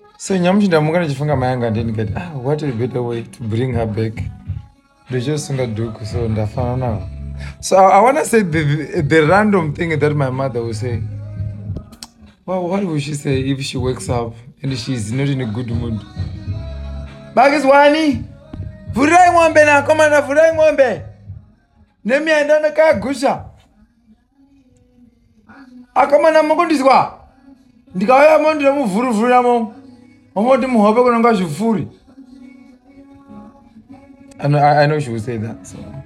So nyamuchinda mungana chifunga mayanga ndeni what a better way to bring her back. Ndochosunga dhuku so ndafana nawo. So I want to say the random thing that my mother will say. Well, what would she say if she wakes up and she's not in a good mood? Bagizwani, vurai ng'ombe na komanda vurai ng'ombe. Nemi aendana kaya gusha. Akomanda mukundizwa. Ndikauya mondira muvhuruvhura mo. Omoti muhope kunanga zvifuri. I know she would say that. So